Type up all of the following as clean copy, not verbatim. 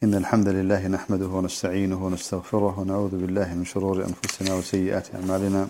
إن الحمد لله نحمده ونستعينه ونستغفره ونعوذ بالله من شرور أنفسنا وسيئات أعمالنا.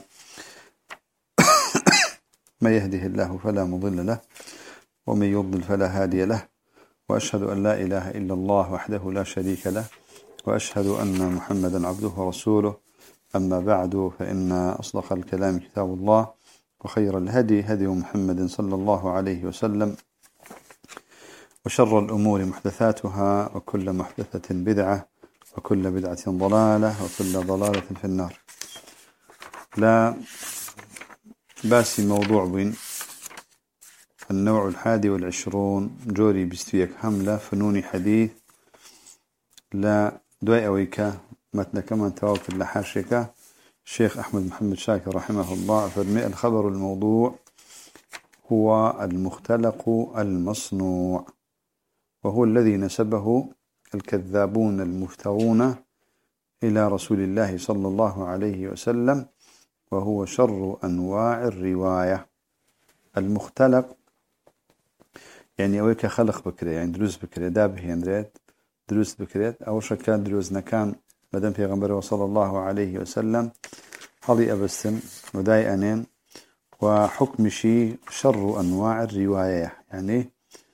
ما يهده الله فلا مضل له ومن يضلل فلا هادي له، وأشهد أن لا إله إلا الله وحده لا شريك له، وأشهد أن محمدا عبده ورسوله. أما بعد، فإن أصدق الكلام كتاب الله، وخير الهدي هدي محمد صلى الله عليه وسلم، وشر الأمور محدثاتها، وكل محدثة بدعة، وكل بدعة ضلالة، وكل ضلالة في النار. لا باس موضوع بين النوع 21 جوري بستويك حملة فنون حديث لا دواء أويكا متن كمان توافر لحاشكا الشيخ أحمد محمد شاكر رحمه الله فرمي: الخبر الموضوع هو المختلق المصنوع، وهو الذي نسبه الكذابون المفترون إلى رسول الله صلى الله عليه وسلم، وهو شر أنواع الرواية. المختلق يعني أويك خلق بكرة، يعني دروس بكرة دابه يندريت دروس بكرة أو شكان دروس نكان مدام في غنبره صلى الله عليه وسلم هذي أبسم وداي أنين، وحكم شيء شر أنواع الرواية، يعني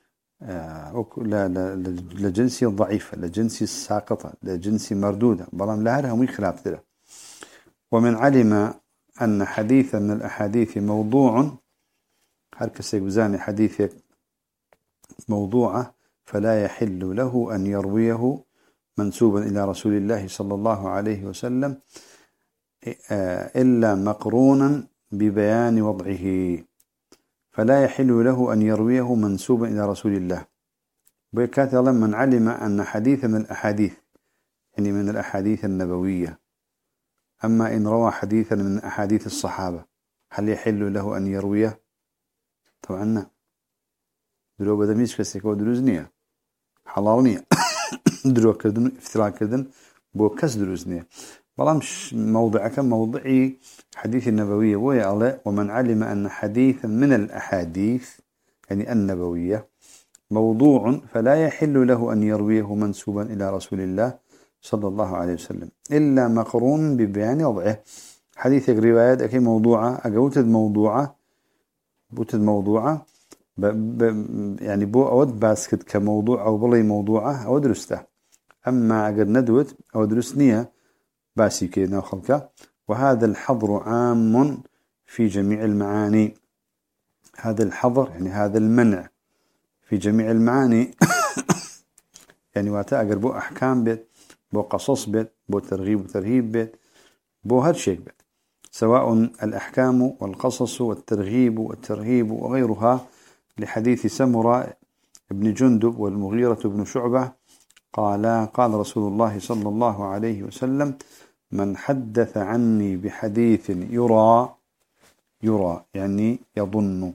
لجنسي ضعيفة، لجنسي ساقطة، لجنسي مردودة، بلام لهرها مي خلاف ذلك. ومن علم أن حديثا من الأحاديث موضوع، هركس يجوزاني حديثك موضوعة، فلا يحل له أن يرويه منسوبا إلى رسول الله صلى الله عليه وسلم إلا مقرونا ببيان وضعه. فلا يحل له أن يرويه منسوبا إلى رسول الله. بيكات الله من علم أن حديث من الأحاديث، يعني من الأحاديث النبوية. أما إن روى حديثا من أحاديث الصحابة هل يحل له أن يرويه؟ طبعا درو بدميش كسيكو دروزنية حلالنية درو كردن افتراء كردن بو كس دروزنية، بلامش موضعك موضعي حديث النبوية ويا الله. ومن علم أن حديثا من الأحاديث يعني النبوية موضوع فلا يحل له أن يرويه منسوبا إلى رسول الله صلى الله عليه وسلم إلا مقرون ببيان وضعه. حديثك روايات أكي موضوعة أقوتد موضوعة بوتد موضوعة يعني بو أود باسكت كموضوع أو بلي موضوعة أو درسته. أما أقد ندوت أو درسنية باسي كينا خلقه. وهذا الحظر عام في جميع المعاني. هذا الحظر يعني هذا المنع في جميع المعاني يعني واتأجر بو أحكام بيت، بو قصص بيت، بو ترغيب وترهيب بيت، بو هر شيء بيت، سواء الأحكام والقصص والترغيب والترهيب وغيرها. لحديث سمرة ابن جندب والمغيرة بن شعبة قال رسول الله صلى الله عليه وسلم: من حدث عني بحديث يرى يعني يظن،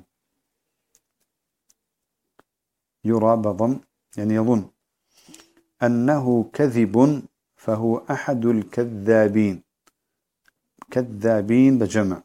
يرى بضم يعني يظن أنه كذب فهو أحد الكذابين. كذابين بجمع،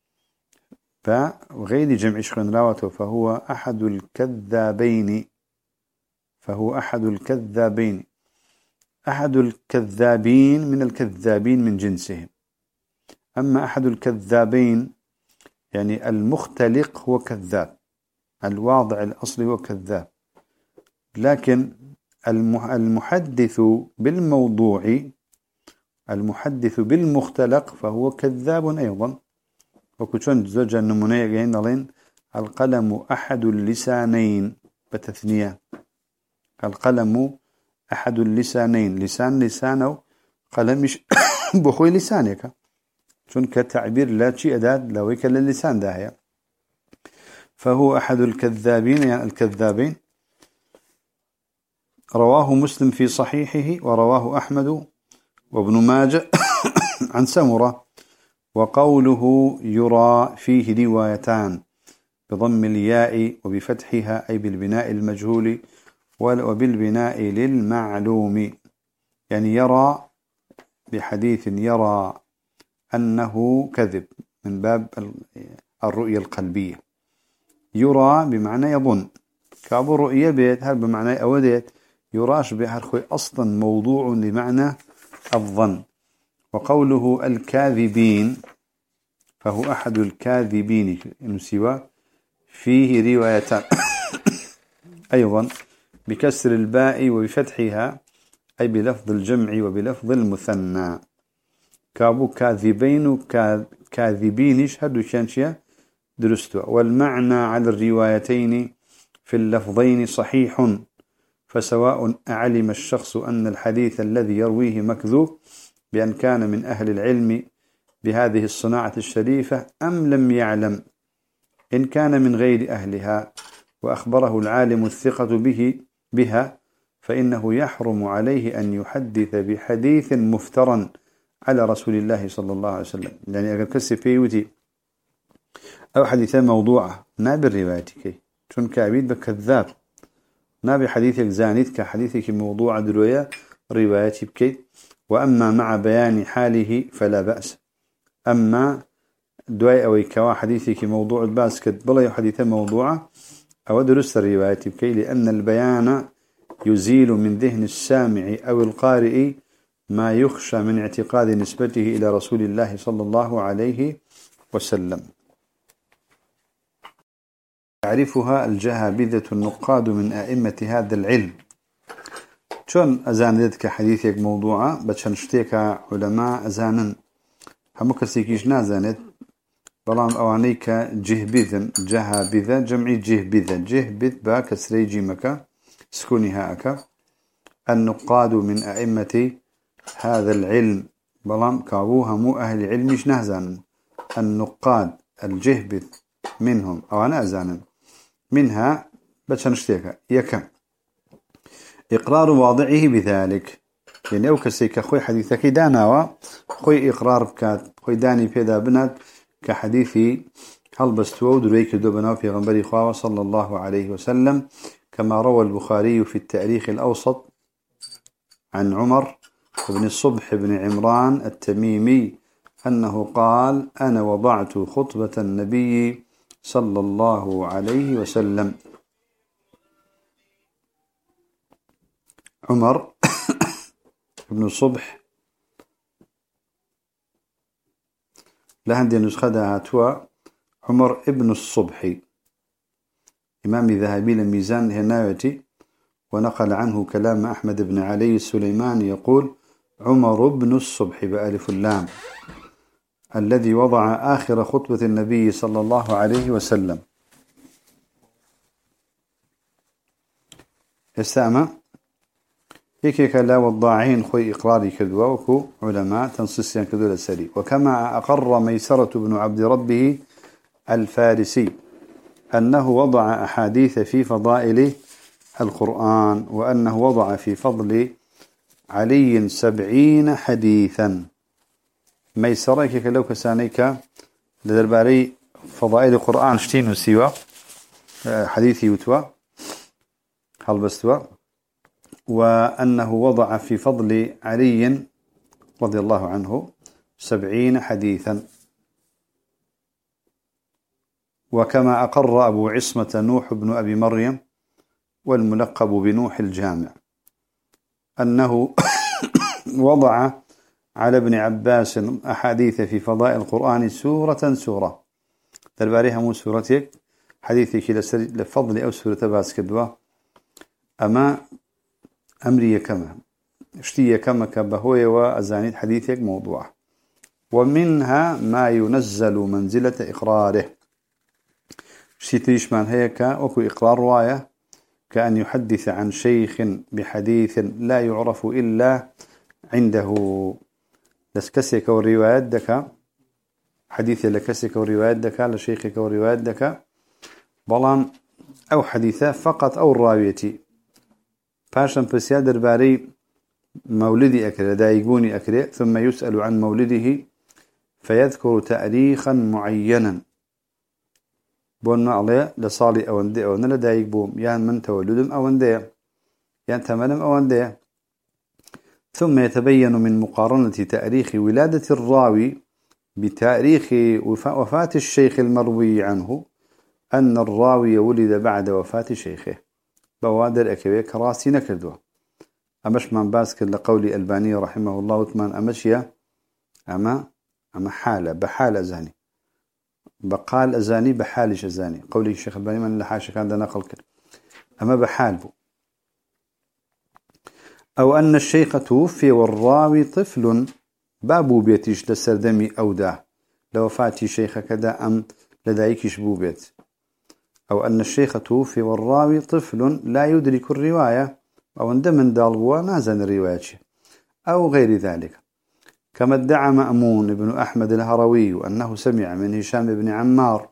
فغير جمع شخن راوته فهو أحد الكذابين. فهو أحد الكذابين. أحد الكذابين من الكذابين من جنسهم. أما أحد الكذابين يعني المختلق هو كذاب، الواضع الأصلي هو كذاب. لكن المحدث بالموضوع، المحدث بالمختلق فهو كذاب أيضا. وكتشون زوجة النمونية جاين لين القلم أحد اللسانين بتثنية. القلم أحد اللسانين، لسانه قلم مش بخوي لسانك، شون كتعبير لا شيء أداة لويك للسان داهية. فهو أحد الكذابين يعني الكذابين. رواه مسلم في صحيحه، ورواه أحمد وابن ماجه عن سمرة. وقوله يرى فيه روايتان بضم الياء وبفتحها أي بالبناء المجهول وبالبناء للمعلوم، يعني يرى بحديث يرى أنه كذب من باب الرؤية القلبية. يرى بمعنى يظن، كابو رؤية بيت هل بمعنى أوديت يراش بحرخ أصلا موضوع لمعنى الظن. وقوله الكاذبين فهو أحد الكاذبين سوى فيه روايتان أيضا بكسر الباء وبفتحها أي بلفظ الجمع وبلفظ المثنى. كابو كاذبين كاذبين هدو شانشيا درستوا. والمعنى على الروايتين في اللفظين صحيح، فسواء أعلم الشخص أن الحديث الذي يرويه مكذوب بأن كان من أهل العلم بهذه الصناعة الشريفة أم لم يعلم. إن كان من غير أهلها وأخبره العالم الثقة بها فإنه يحرم عليه أن يحدث بحديث مفترا على رسول الله صلى الله عليه وسلم. يعني أقل كسي فيوتي أو حديثة موضوعة نابر روايتك شون كعبيد بكذاب نابي حديثك زانيت كحديثك موضوع دروية روايتي بكيت. وأما مع بيان حاله فلا بأس. أما دواي أو كوا حديثك موضوع الباسكت بلا حديثة موضوعة أو درست الروايتي بكي، لأن البيان يزيل من ذهن السامع أو القارئ ما يخشى من اعتقاد نسبته إلى رسول الله صلى الله عليه وسلم. يعرفها الجهابذة النقاد من أئمة هذا العلم. شون أزاندك حديثك موضوعة بتشنشتك علماء أزانا هم كسيكيش نازانت بلام أوانيك جهابذة جمعي جهبذ با كسري جيمك سكوني هاك. النقاد من أئمة هذا العلم بلام كابوها مو أهل علمش نهزانا. النقاد الجهبذ منهم أو أنا أزانا منها بتشنشتك يكم إقرار واضعه بذلك. يعني أو كسيك خوي حديثك داناوا خوي إقرار بكات خوي داني بيدا بنات كحديثي هل بستوى ودريك دوبنا في غنبري خواه صلى الله عليه وسلم كما روى البخاري في التاريخ الأوسط عن عمر بن الصبح بن عمران التميمي أنه قال أنا وضعت خطبة النبي صلى الله عليه وسلم. عمر بن الصبح لهندي نسخة هاتوا عمر ابن الصبح إمام ذهبي للميزان هنايتي، ونقل عنه كلام أحمد بن علي السليماني يقول عمر بن الصبح بألف اللام الذي وضع آخر خطبة النبي صلى الله عليه وسلم. استعمى هيك لا والضاعين خوي إقراري كذوا وكو علماء تنصيصيا كذوا للسري. وكما أقر ميسرة بن عبد ربه الفارسي أنه وضع أحاديث في فضائل القرآن وأنه وضع في فضل علي 70 حديثا. ميسرة كيك لو كسانيك لدرباري فضائل القرآن شتين وسيوا حديثي يتوى هل بستوى. وأنه وضع في فضل علي رضي الله عنه 70 حديثا. وكما أقر أبو عصمة نوح بن أبي مريم والملقب بنوح الجامع أنه وضع على ابن عباس أحاديث في فضائل القرآن سورة تلباريها مو سورتك حديثك لفضل أو سورة باسكدوا. أما أمري كما اشتي كما كبهوي وأزانيد حديثك موضوع. ومنها ما ينزل منزلة إقراره شتيش من هيك أكو إقرار رواية كأن يحدث عن شيخ بحديث لا يعرف إلا عنده لسكسك والروايات دك حديث لكسك والروايات دك لشيخك والروايات دك بلان أو حديثة فقط أو الراويتي فاشن بسيادر باري مولدي أكره دايقوني أكره ثم يسأل عن مولده فيذكر تاريخا معينا بولنا عليه لصالي أوندي أو نلا دايق بوم يعني من تولدهم أوندي يعني تمنم أوندي. ثم يتبين من مقارنة تاريخ ولادة الراوي بتاريخ وفاة الشيخ المروي عنه أن الراوي ولد بعد وفاة شيخه بوادر أكوية كراسي نكردوه أمش من باسك لقول الباني رحمه الله وثمان أمشيا أما حالة بحال أزاني بقال أزاني بحالش أزاني قولي الشيخ الباني من لحاشة كان ده نقل كده أما بحال بو أو أن الشيخ توفي والراوي طفل بابو بيتيش لسردمي أو ده لو فاتي شيخ كذا أم لدايكش بو بيت أو أن الشيخ توفي والراوي طفل لا يدرك الرواية أو اندمن دالبوا نازن الرواية أو غير ذلك كما ادعى مأمون بن أحمد الهروي أنه سمع من هشام بن عمار.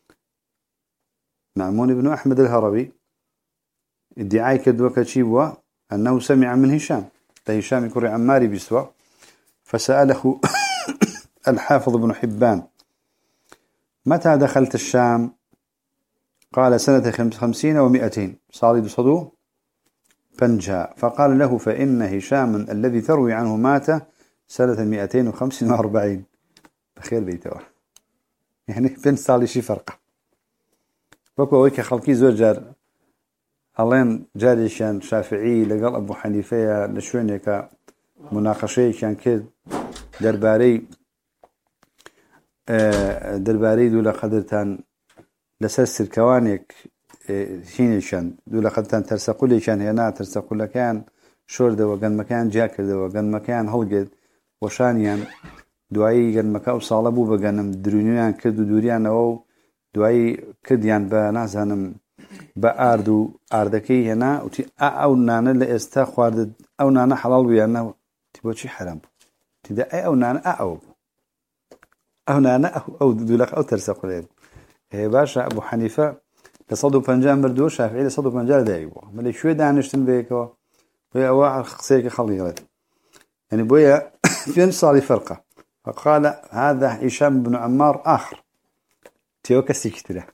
مأمون بن أحمد الهروي ادعاء كدوك تشيبوا أنه سمع من هشام فهشام كري عماري بسوا فسأله الحافظ بن حبان متى دخلت الشام؟ قال سنة 50 و200 صالد صدو فنجا فقال له فإن هشام الذي تروي عنه مات سنة 245 بخير بيته يعني بين صالي شي فرقة بكو ويك خلقي زور جار اللين جاري كان شافعي لقال أبو حنيفة لشوينك مناقشة كان كد درباري دولا قدرتان لسلسل كوانيك هينيشان دولا قدرتان ترسقولي كان هنا ترسقول كان شورد وقن مكان جاكر وقن مكان هولجد وشانيان دعائي قن مكان وصالبو بقنم درونيان كد ودوريان أو دعائي كديان بنازانم بأردو أردكي هنا وتي أو نانا لإستا خواردد أو نانا حلال ويانا تبوشي حرام تدا أو نانا أو نانا أو دولك أو ترسقولين باشا أبو حنيفة لصدو بنجان بردو شافعي لصدو بنجان دايبو ملي شوي دانشتن بيكو ويا واحد خسيك خليغت يعني بويا فين صار فرقة فقال هذا هشام بن عمار آخر تيوكا سيكتله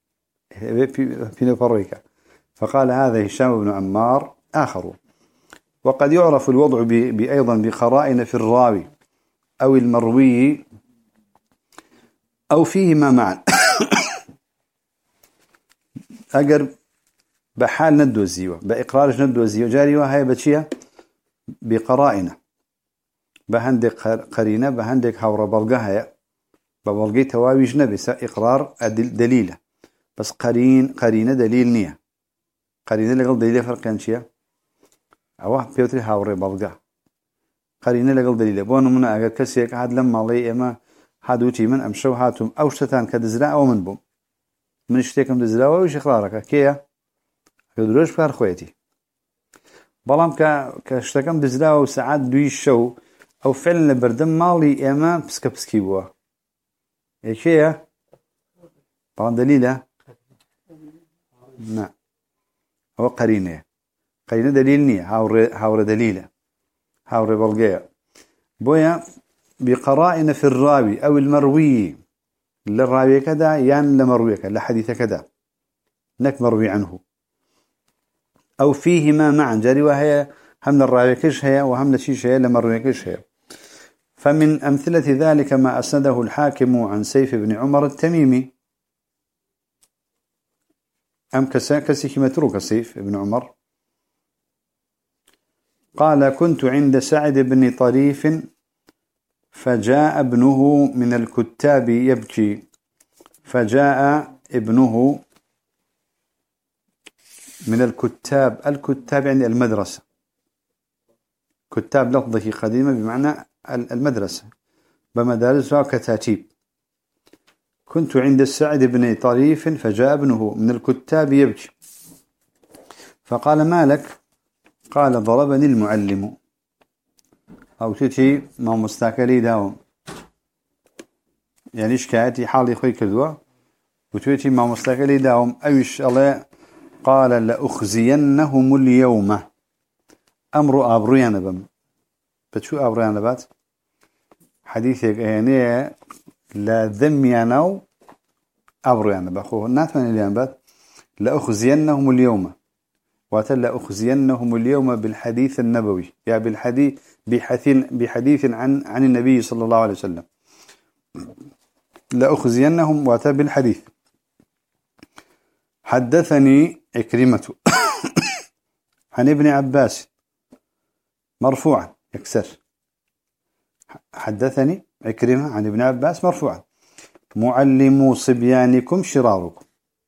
في فريكا فقال هذا هشام بن عمار آخر وقد يعرف الوضع أيضا بقرائن في الراوي أو المروي أو فيهما معا أجر بحال ندو الزيوة بإقرارج ندو الزيوة جاريوة هاي بتشيها بقرائنة بهندك قرينة بهندك هورا بلغة هاي ببلغي تواويج نبس إقرار دليلة بس قرينة دليل نية قرينة لقل دليل فرقان شيا أوه بيوتري هورا بلغة قرينة لقل دليل بوانا منا أجر كسيك هاد لما الله إما هادوتي من أمشو هاتم أو شتان كدزراء أو من بوم من اشتكم دزراء ويش إقرارك كيا كدروش فار خويتي بلام كاشتكم دزراء وساعات دوي شو أو فعلا بردم مالي إما بسكي بوا إيش هي بلام دليله نعم هو قرينة دليل نية هاور دليله هاور بلغية بويا بقرائن في الراوي أو المروي للراوي كذا يعني لمروي كذا لحديث كذا نك مروي عنه أو فيهما معا جاري وهي هم الراوي كش هي وهم لشيش هي لمروي كش هي فمن أمثلة ذلك ما أسنده الحاكم عن سيف بن عمر التميمي أم كسيك متروك سيف بن عمر قال كنت عند سعد بن طريف فجاء ابنه من الكتاب يبكي فجاء ابنه من الكتاب يعني المدرسة كتاب لفظه قديمة بمعنى المدرسة بمدارسها كتاتيب كنت عند السعد بن طريف فجاء ابنه من الكتاب يبكي فقال ما لك قال ضربني المعلم أو تتي ما مستاكلي داوم يعني شكايتي حالي خوي كذوة وتتي ما مستاكلي داوم أيش الله قال لأخزينهم اليوم أمر أبريان بم بتشو أبريان بات حديثك يعني لا ذم ينو أبريان بأخوه ناتمنى اليوم بات لأخزينهم اليوم وتلا أخزينهم اليوم بالحديث النبوي يعني بحديث عن النبي صلى الله عليه وسلم لأخزينهم واتى بالحديث حدثني عكرمة عن ابن عباس مرفوعا يكسر. حدثني عكرمة عن ابن عباس مرفوعا: معلموا صبيانكم شراركم.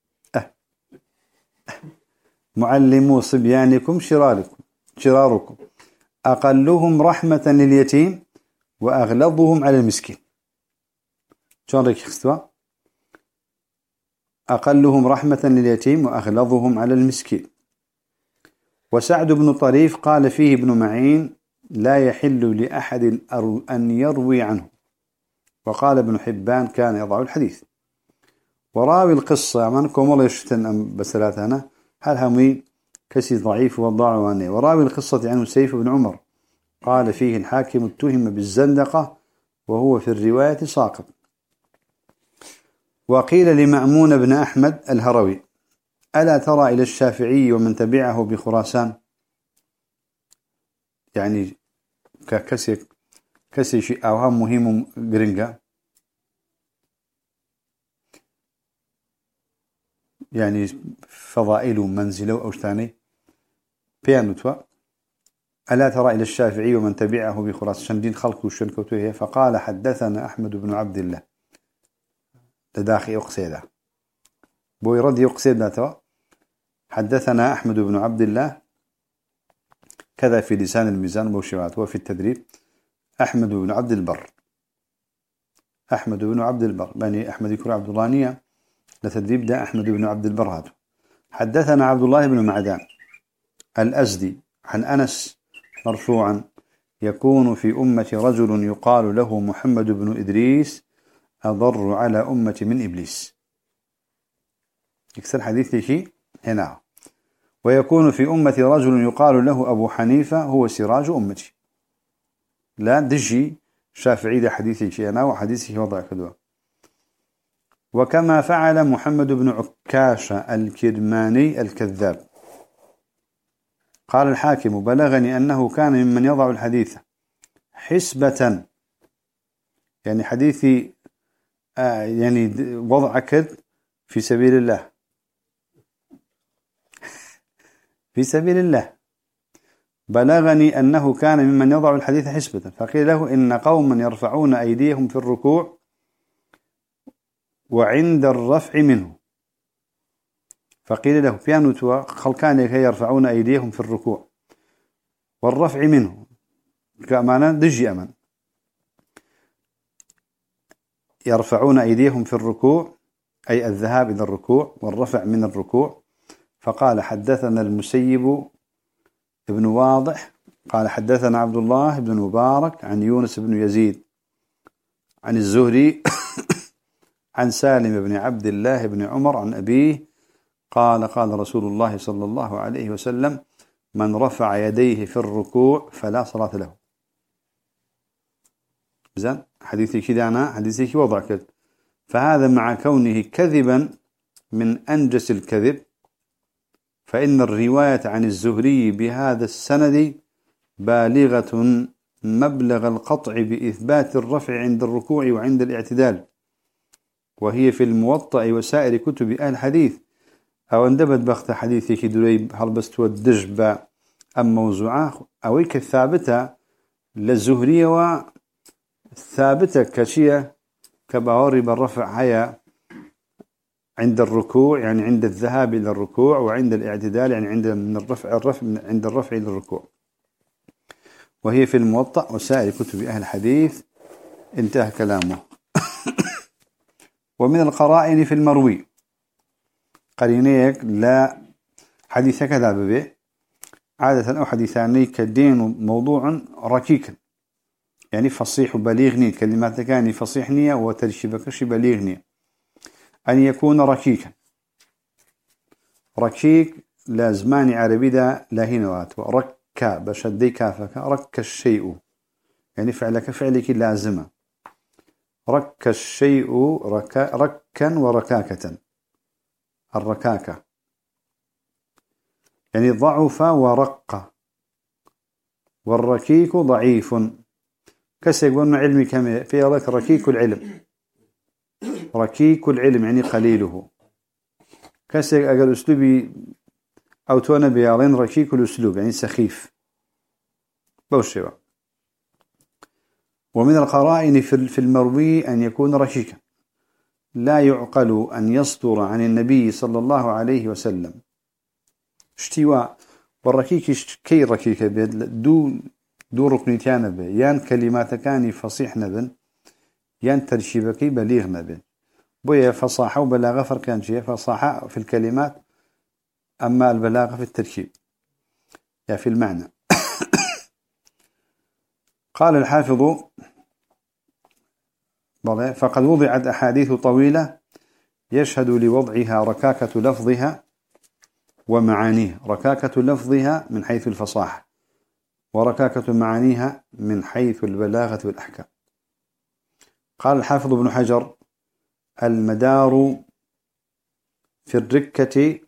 معلموا صبيانكم شراركم أقلهم رحمة لليتيم وأغلظهم على المسكين. شون ريك اختوا؟ أقلهم رحمة لليتيم وأغلظهم على المسكين. وسعد بن طريف قال فيه ابن معين: لا يحل لأحد أن يروي عنه. وقال ابن حبان: كان يضع الحديث. وراوي القصة منكم والله يشتن بسلاتنا هل همي كسي ضعيف وضاعواني. وراوي القصة عنه سيف بن عمر قال فيه الحاكم: اتهم بالزندقة وهو في الرواية ساقط. وقيل لمأمون بن أحمد الهروي: ألا ترى إلى الشافعي ومن تبعه بخراسان؟ يعني كسي شيء أوهام مهم قرنقة، يعني فضائل منزله أو ثاني بيانوتوا. ألا ترى إلى الشافعي ومن تبعه بخراسان شندين خلق وشنكوتوه. فقال: حدثنا أحمد بن عبد الله لداخي أقصيده بوي رضي أقصيده. حدثنا أحمد بن عبد الله كذا في لسان الميزان بوشوات. وفي التدريب أحمد بن عبد البر. أحمد بن عبد البر بني أحمد يكون عبد اللانية لتدريب ده أحمد بن عبد البر هذا. حدثنا عبد الله بن معدان الأزدي عن أنس مرفوعا: يكون في أمة رجل يقال له محمد بن إدريس أضر على أمة من إبليس. يكسر حديث شيء هنا. ويكون في أمة رجل يقال له أبو حنيفة هو سراج أمتي. لا دجي شافعي ده حديثي شيء أنا وحديثه وضع كذا. وكما فعل محمد بن عكاشة الكرماني الكذاب. قال الحاكم: بلغني أنه كان ممن يضع الحديث حسبة، يعني حديثي يعني وضع كذب في سبيل الله، في سبيل الله. بلغني أنه كان ممن يضع الحديث حسبة. فقيل له: إن قوما يرفعون أيديهم في الركوع وعند الرفع منه. فقيل له: بيانوتوا خلقان يرفعون أيديهم في الركوع والرفع منه كأمانا دجي أمان. يرفعون أيديهم في الركوع أي الذهاب إلى الركوع والرفع من الركوع. فقال: حدثنا المسيب ابن واضح قال حدثنا عبد الله بن مبارك عن يونس بن يزيد عن الزهري عن سالم بن عبد الله بن عمر عن أبيه قال: قال رسول الله صلى الله عليه وسلم: من رفع يديه في الركوع فلا صلاة له. زين حديثي كده أنا حديثي وضع كده. فهذا مع كونه كذبا من أنجس الكذب، فإن الرواية عن الزهري بهذا السند بالغة مبلغ القطع بإثبات الرفع عند الركوع وعند الاعتدال، وهي في الموطأ وسائر كتب أهل الحديث. أو اندبت بخت حديثي كدريب هل بس الدجبة أم موزوعة أو كثابتة للزهرية وثابتة كشية كباوري بالرفع هيا عند الركوع، يعني عند الذهاب إلى الركوع، وعند الاعتدال يعني عند من الرفع عند الرفع إلى الركوع، وهي في الموطأ وسائر كتب أهل الحديث. انتهى كلامه. ومن القرائن في المروي قرينيك لا حديث كذا به عادة أو حديثاني كدين موضوع ركيكا، يعني فصيح بليغني كلمات كان فصيحني وترشبكش بليغني. أن يكون ركيكا، ركيك لازمان عربي دا لاهنوات. وركا بشدي كافك رك الشيء، يعني فعلك فعلك لازمة. رك الشيء ركا وركاكة، الركاكة يعني ضعف ورق. والركيك ضعيف كسيقون علمي كم في لك ركيك العلم. ركيك العلم يعني قليله. كسيق أقل أسلوبي أو تونا بيالين ركيك الأسلوب يعني سخيف. بوشوا. ومن القرائن في المروي أن يكون رشيكا، لا يعقل أن يصدر عن النبي صلى الله عليه وسلم اشتواء. والركيك كي ركيك بيد دو ركنتان به، يان كلمات كاني فصيح نبن، يان ترشيبكي بليغ نبن. بويا فصاحة وبلاغة فرقان شيء، فصاحة في الكلمات أما البلاغة في التركيب يعني في المعنى. قال الحافظ: فقد وضعت أحاديث طويلة يشهد لوضعها ركاكة لفظها ومعانيه، ركاكة لفظها من حيث الفصاحة، وركاكة معانيها من حيث البلاغة والأحكام. قال الحافظ ابن حجر: المدار في الركة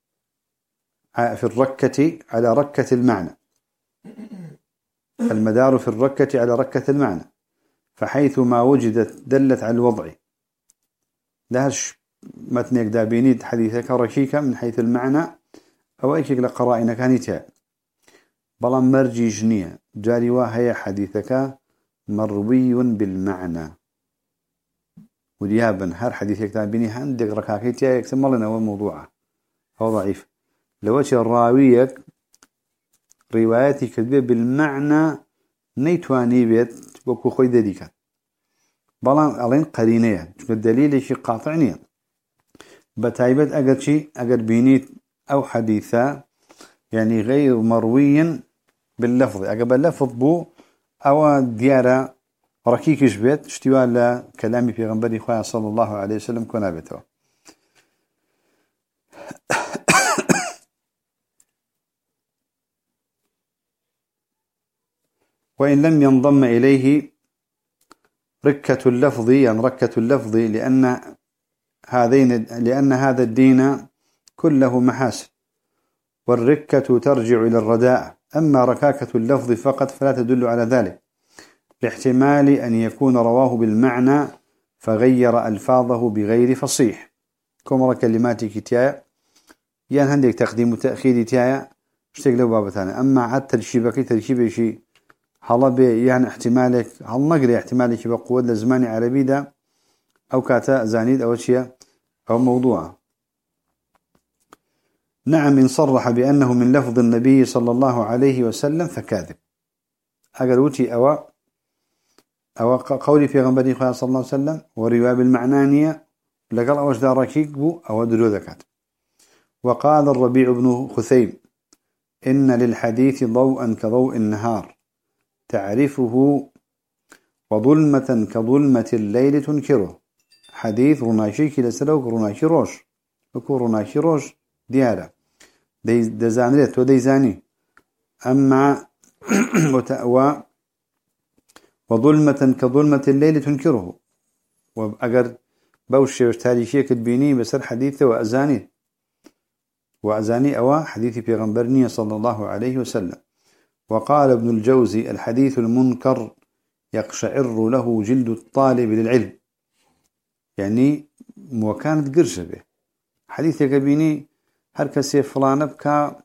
على ركة المعنى، المدار في الركة على ركة المعنى، فحيث ما وجدت دلت على الوضع. لهش متنك دابينيد حديثك ركيكا من حيث المعنى أو أيكيك لقرائنا كانتها بلا مرجي جنية جاري وهي حديثك مروي بالمعنى. وديابا هر حديثك دابيني هندق ركاكيتها يكتمل لنا هو موضوعه هو ضعيف. لو أتي الراويك رواياتي كذبه بالمعنى نيتواني بيت وكو خوي ذلك بلا ألين قرينية الدليل شيء قاطعني بتايبت أجر شيء أجر بينيت أو حديثا يعني غير مروي باللفظ، أجر اللفظ بو أو ديارة ركيكش بيت اشتوى لكلامي في غنبري خواه صلى الله عليه وسلم كنا بيته. وإن لم ينضم إليه ركة اللفظ، يعني ركة اللفظ لأن هذا الدين كله محاسن، والركة ترجع إلى الرداء. أما ركاكة اللفظ فقط فلا تدل على ذلك، لاحتمال أن يكون رواه بالمعنى فغير ألفاظه بغير فصيح كمرة كلماتي كتايا يعني هنديك تقديم وتأخير تايا اشتغلوا بابتانا. أما عاد ترشيبك شيء هلا يعني احتمالك هل نقري احتمالك بقوة لزمان عربي ده أو كاتا زانيد أو شيء أو موضوع. نعم إن صرح بأنه من لفظ النبي صلى الله عليه وسلم فكاذب. أقلوتي أو قولي في غنبري خواه صلى الله عليه وسلم ورواية بالمعنانية لقال أوش داركيك بو أو درو ذكات. وقال الربيع بن خثيم: إن للحديث ضوءا كضوء النهار تعرفه وظلمة كظلمة الليل تنكره. حديث رناشيك لسلوك رناشي روش وكو رناشي روش ديارة دزانريت وديزاني. أما وظلمة كظلمة الليل تنكره. وأجر بوشي تاريخية كتبيني بسر حديثه وأزاني أو حديث بيغمبرني صلى الله عليه وسلم. وقال ابن الجوزي: الحديث المنكر يقشعر له جلد الطالب للعلم، يعني وكانت قرشة به حديث يقبيني هركسي فلان بكا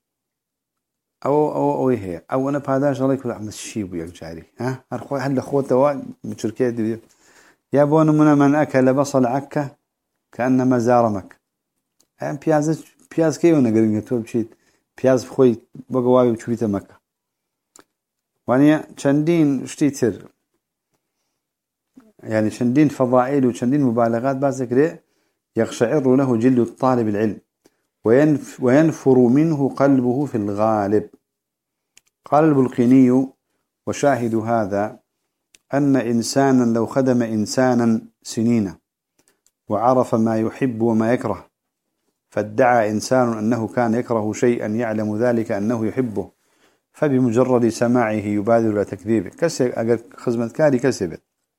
أو هي أو أنا بهذاش الله يقول أحمد الشيب ويقجاري هل أخوته بتركيا دي يابون من أكل بصل عكا كأنما زار مكة. بياز كيونا قرنجة توبشيت بياز بخوي بقوابي بشويته مكة وانيا شندين شتيتر يعني شندين فضائل وشندين مبالغات بازكري يقشعر له جلد الطالب العلم وينفر منه قلبه في الغالب. قال البلقيني: وشاهد هذا أن إنسانا لو خدم إنسانا سنين وعرف ما يحب وما يكره، فادعى إنسان أنه كان يكره شيئا يعلم ذلك أنه يحبه، فبمجرد سماعه يبادر إلى تكذيبه. أقل خزمتكاري كسبت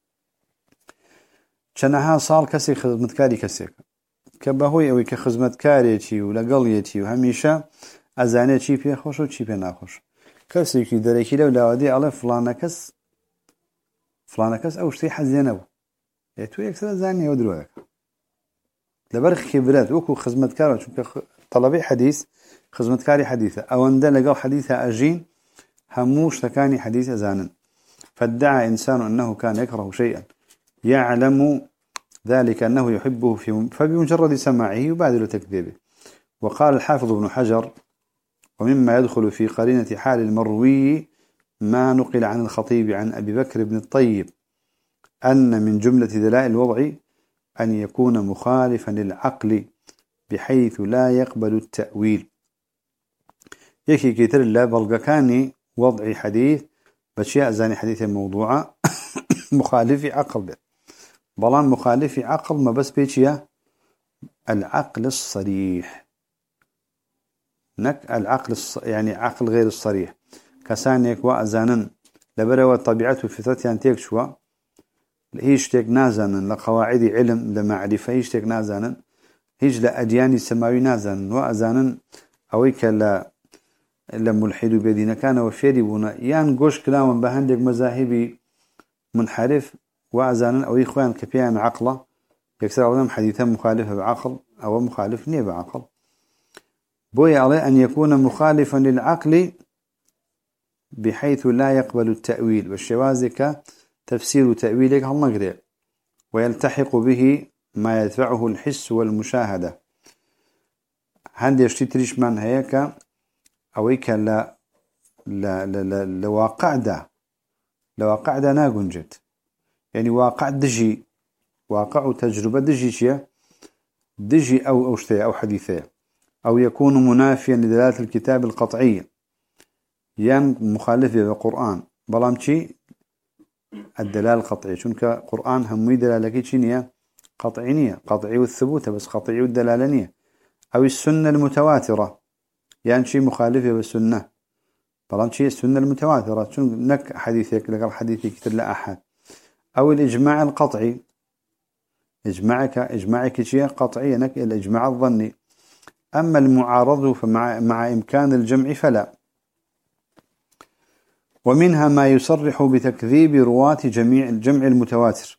شنها صار كسي خزمتكاري كسيك كبهوي أو كخزمتكاري ولقليتي وهميشا أزاني شي في خوش وشي في ناخوش كسي كي دريكي لو لاودي على فلانكس أو شتي حزينه يتو يكسر زاني ودروك لبرخ خبرات وكو خزمتكار طلبي حديث خزمتكاري حديثة أو أن لقوا حديثة أجين هموش تكاني حديث أزانا. فادعى إنسان أنه كان يكره شيئا يعلم ذلك أنه يحبه فبمجرد سماعه يبادر تكذيبه. وقال الحافظ ابن حجر: ومما يدخل في قرينة حال المروي ما نقل عن الخطيب عن أبي بكر بن الطيب أن من جملة دلائل الوضع أن يكون مخالفا للعقل بحيث لا يقبل التأويل. يكي كتر الله بلغكاني وضع حديث بشياء زاني حديث الموضوع مخالف عقل به. بلان مخالف عقل ما بس بيشيا العقل الصريح العقل يعني عقل غير الصريح كسانيك وأزانا لبروا طبيعته فطرتي أن تيكشوا هيشتك نازانا لقواعد علم لمعرفة هيشتك نازانا هيج لأديان السماوي نازانا وأزانا أويك لملحد بيدين كان وفيربونا يان قوش كلاما بهندك مذاهبي منحرف وأزانا أو إخوان كبيان عقله يكسر عليهم حديثا مخالفة بعقل أو مخالف نية بعقل. بوي عليه أن يكون مخالفا للعقل بحيث لا يقبل التأويل والشوازك تفسير تأويلك هالنقرأ ويلتحق به ما يدفعه الحس والمشاهدة. هندي يشتريش من هيك أويك لواقع ده ناقنجد يعني واقع دجي واقع تجربة دجي شيء دجي أو شيء أو حديثية أو يكون منافيا لدلالة الكتاب القطعية يعني مخالفة بالقرآن بلامشي الدلالة القطعية شنك قرآن همي دلالة كيشينية قطعينية قطعي والثبوت بس قطعي والدلالانية أو السنة المتواترة يعني شيء مخالفة بالسنة بلامشي السنة المتواترة شنك نك حديثك لقال حديثك كتر لا أحد أو الإجماع القطعي إجماعك شيء قطعي نك الإجماع الظني. أما المعارض فمع إمكان الجمع فلا. ومنها ما يصرح بتكذيب رواة الجمع المتواتر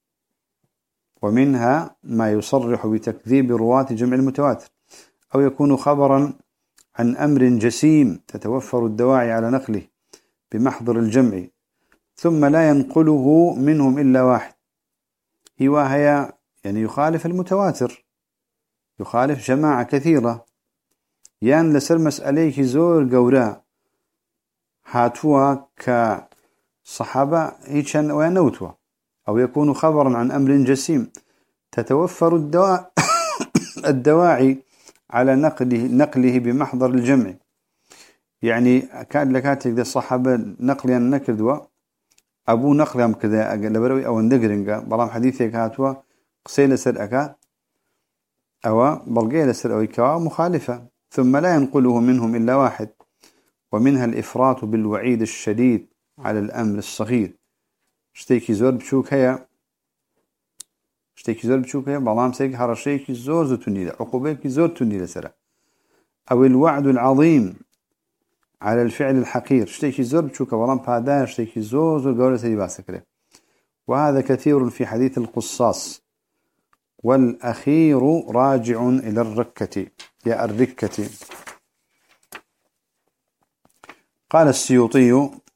أو يكون خبرا عن أمر جسيم تتوفر الدواعي على نقله بمحضر الجمع ثم لا ينقله منهم إلا واحد هي يعني يخالف المتواتر يخالف جماعة كثيرة يان لسر مسأليك زور قوراء هاتوا كصحابة هيتشان وينوتوا أو يكون خبرا عن أمر جسيم تتوفر الدواعي على نقله بمحضر الجمع يعني كاد لكاتك ذا الصحابة نقليا نكردوا أبو نقلهم كذا لبروي أو ندقرنجا بلام حديثك هاتوا قصيل سرقا أو بلقي لسر أو كوا مخالفة ثم لا ينقله منهم إلا واحد. ومنها الإفراط بالوعيد الشديد على الأمر الصغير شتيكي زور بشوك هيا بلام سيك هرشيكي زور تنيلة عقوبيك زور تنيلة سرا أو الوعد العظيم على الفعل الحقير شتيكي زور بشوك بلام بادار شتيكي زور قولة سيباسكري. وهذا كثير في حديث القصاص والأخير راجع إلى الركة. قال السيوطي: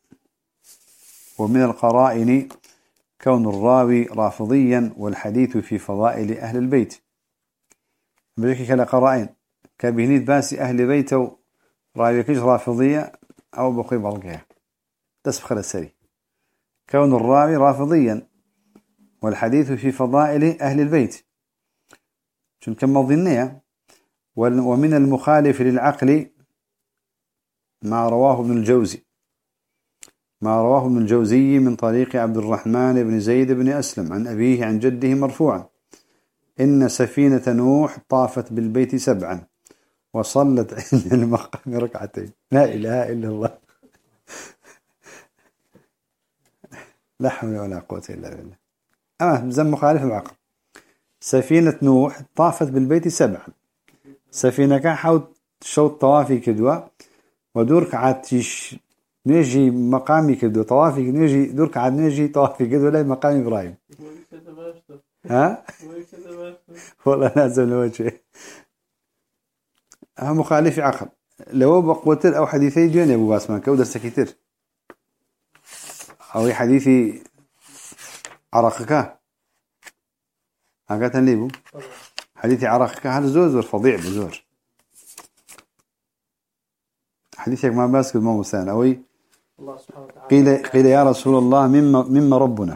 ومن القرائن كون الراوي رافضيا والحديث في فضائل أهل البيت. بذلك كلا قرائن كبهنيت باسي أهل بيته راوي كيش رافضية أو بقي بلقية تسبخ السري. كون الراوي رافضيا والحديث في فضائل أهل البيت شن كما ظنية. ومن المخالف للعقل ما رواه ابن الجوزي من طريق عبد الرحمن بن زيد بن أسلم عن أبيه عن جده مرفوعا: إن سفينة نوح طافت بالبيت 7 وصلت عند المقام 2 لا إله إلا الله لا حول ولا قوة إلا بالله. زم مخالف العقل. سفينة نوح طافت بالبيت 7 سفينة كان حاول شوط طوافي كدوا ودورك عاتش نيجي مقامي كدوا طوافي نيجي دورك عاد نيجي طوافي كدوا لا مقام إبراهيم ها والله لازم الوجه مخالف عقل. لو بقوتر أو حديثي جون يا أبو باسمان كودر سكتر أو حديثي عرقك هكذا ليبو حديثي عرقك هذا زور فظيع بزور حديثك ما باسك ما مسان أوي الله سبحانه وتعالى قيل يا رسول الله مما ربنا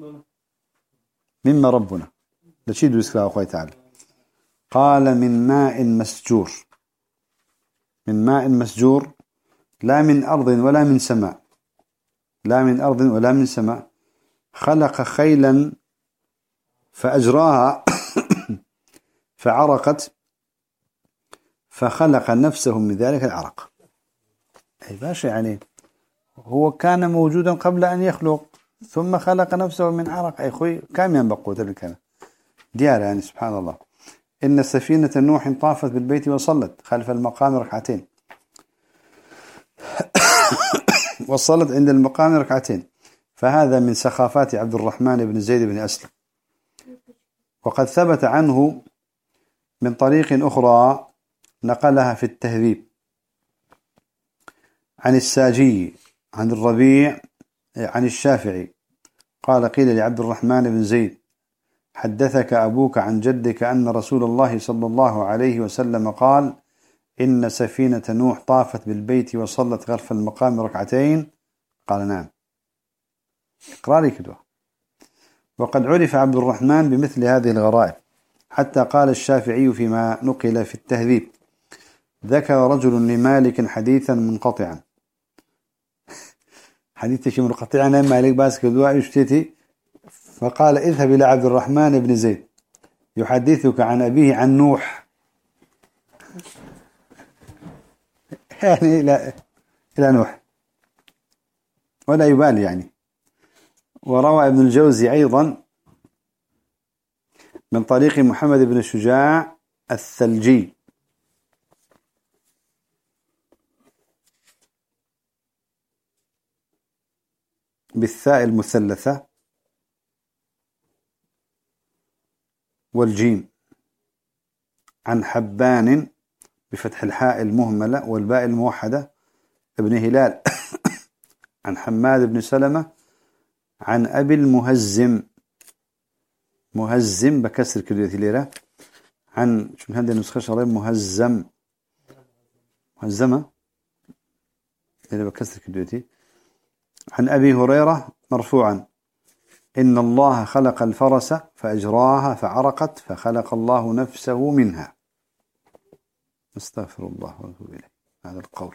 مما ربنا لشيد بسكلا أخوي تعالى قال من ماء مسجور من ماء مسجور لا من أرض ولا من سماء لا من أرض ولا من سماء خلق خيلا فأجراها فعرقت فخلق نفسه من ذلك العرق أي باشا يعني هو كان موجودا قبل أن يخلق ثم خلق نفسه من عرق أي خوي كم ينبقوا تلك ديار يعني سبحان الله إن سفينة نوح طافت بالبيت وصلت خلف المقام ركعتين وصلت عند المقام ركعتين فهذا من سخافات عبد الرحمن بن زيد بن أسلم وقد ثبت عنه من طريق أخرى نقلها في التهذيب عن الساجي عن الربيع عن الشافعي قال قيل لعبد الرحمن بن زيد حدثك أبوك عن جدك أن رسول الله صلى الله عليه وسلم قال إن سفينة نوح طافت بالبيت وصلت خلف المقام ركعتين قال نعم إقراري كدوه وقد عرف عبد الرحمن بمثل هذه الغرائب حتى قال الشافعي فيما نقل في التهذيب ذكر رجل لمالك حديثا منقطعا حديث شيء منقطعا مالك باسك دواء يشتتي فقال اذهب إلى عبد الرحمن بن زيد يحدثك عن أبيه عن نوح يعني إلى نوح ولا يبالي يعني. وروى ابن الجوزي أيضا من طريق محمد بن الشجاع الثلجي بالثاء المثلثة والجيم عن حبان بفتح الحاء المهملة والباء الموحدة ابن هلال عن حماد بن سلمة عن أبي المهزم مهزم بكسر كلية ليرة عن شو هذه النسخة شريب مهزم مهزمة ليرة بكسر كليتي عن أبي هريرة مرفوعا إن الله خلق الفرس فأجراها فعرقت فخلق الله نفسه منها استغفر الله وأتوب إليه هذا القول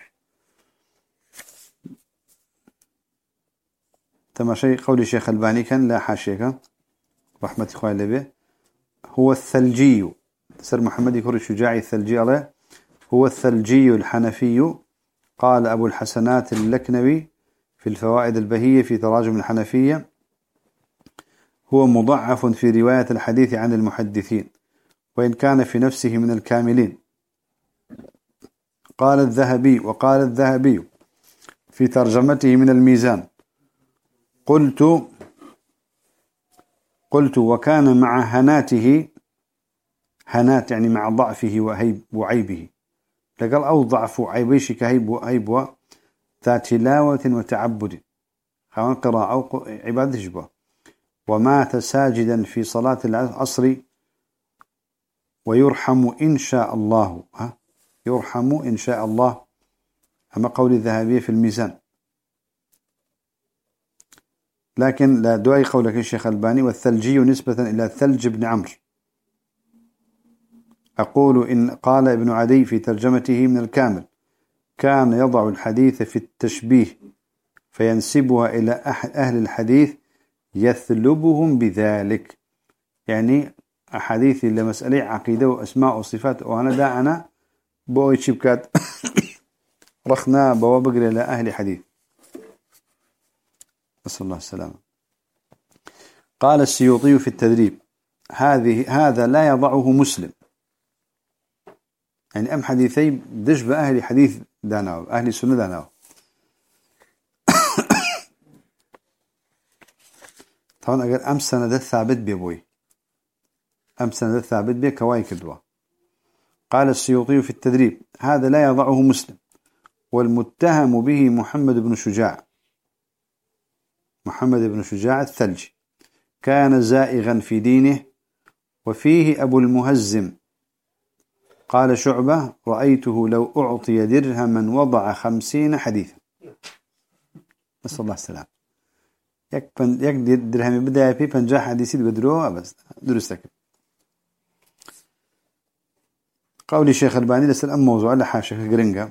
تم شيء قول الشيخ الباني كان لا حاشيك رحمة إخوة الله هو الثلجي سر محمد يكون الشجاعي الثلجي عليه هو الثلجي الحنفي قال أبو الحسنات اللكنوي في الفوائد البهية في تراجم الحنفية هو مضعف في رواية الحديث عن المحدثين وإن كان في نفسه من الكاملين. قال الذهبي في ترجمته من الميزان قلت وكان مع هناته هنات يعني مع ضعفه وعيبه لقال أو ضعف عيبيش كهيب ذا تلاوة وتعبد خوان قراءة أو عبادة جبه ومات ساجدا في صلاة العصر ويرحم إن شاء الله يرحم إن شاء الله أما قول الذهبية في الميزان لكن لا دعي قولك الشيخ الباني والثلجي نسبة إلى ثلج بن عمرو أقول إن قال ابن عدي في ترجمته من الكامل كان يضع الحديث في التشبيه فينسبها إلى أهل الحديث يثلبهم بذلك يعني أحاديث لمسألة عقيدة وأسماء وصفات وأنا داعنا بوي شبكات رخنا بوابقر إلى أهل حديث نسأل الله السلامة. قال السيوطي في التدريب هذا لا يضعه مسلم يعني أم حديثي دش بأهل حديث داناو أهل السنة داناو طبعا أقول أم سند ثابت بيبوي أم سند ثابت بي كواي كدوا قال السيوطي في التدريب: هذا لا يضعه مسلم، والمتهم به محمد بن شجاع، محمد بن شجاع الثلجي، كان زائغا في دينه. وفيه أبو المهزم قال شعبة: رأيته لو أعطي درهما وضع 50 حديثا. نسأل الله السلام. يك درهم بدأ في 50 حديث بدروه بس درستك. قول الشيخ الباني لسأل موضوع على حاشة قرنقة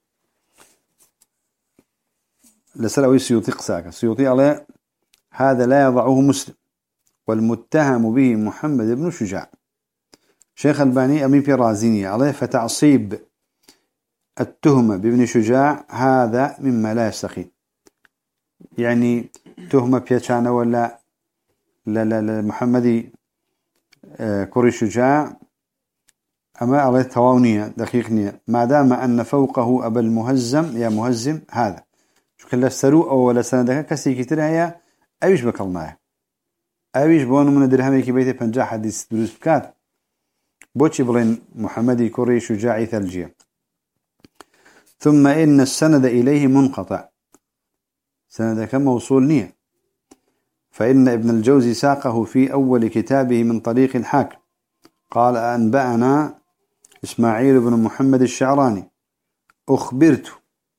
لسأل أوي سيوطي قساك سيوطي عليه: هذا لا يضعه مسلم، والمتهم به محمد بن شجاع. شيخ الباني أمي في رازيني عليه: فتعصيب التهمة بابن شجاع هذا مما لا يستقيم. يعني تهمة بيتشانا ولا لا محمدي كوري شجاع أما عليه تواونية دقيقنية، ما دام أن فوقه أبا المهزم يا مهزم هذا شو كلا السرو أو ولا سندك كسي كتير هي أيش بكلمة أيش بون من درهمي كي بيت 50 حديث دروس بكات بوتشي بلين محمدي كوري شجاعي ثلجية. ثم إن السند إليه منقطع، سندك موصول نية، فإن ابن الجوزي ساقه في أول كتابه من طريق الحاكم قال: أنبأنا إسماعيل بن محمد الشعراني أخبرت